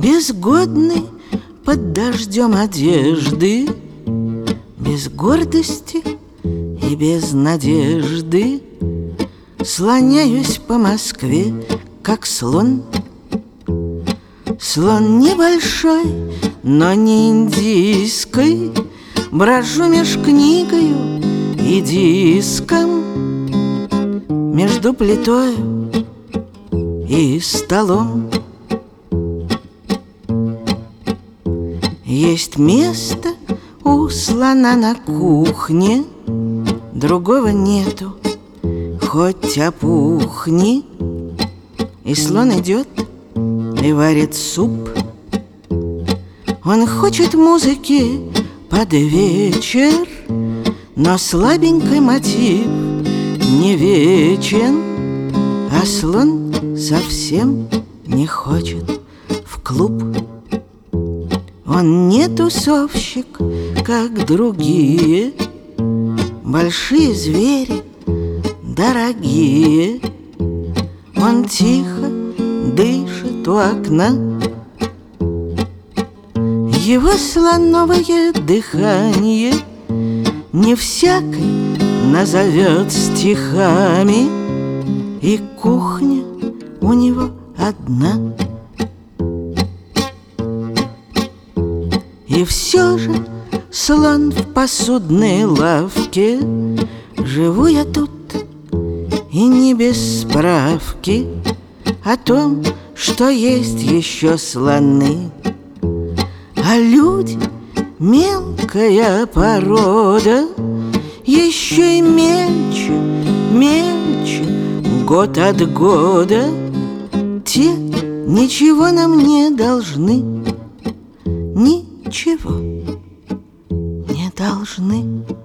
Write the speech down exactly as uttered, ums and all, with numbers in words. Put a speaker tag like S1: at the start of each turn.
S1: Безгодный под дождем одежды, без гордости и без надежды, слоняюсь по Москве, как слон. Слон небольшой, но не индийской, брожу меж книгою и диском, между плитою и столом. Есть место у слона на кухне, другого нету, хоть опухни. И слон идет и варит суп. Он хочет музыки под вечер, но слабенький мотив не вечен. А слон совсем не хочет в клуб. Он не тусовщик, как другие, большие звери, дорогие. Он тихо дышит у окна. Его слоновое дыхание не всякий назовет стихами, и кухня у него одна. И все же слон в посудной лавке, живу я тут и не без справки о том, что есть еще слоны. А люди — мелкая порода, еще и мельче, мельче, год от года. Те ничего нам не должны, ничего не должны.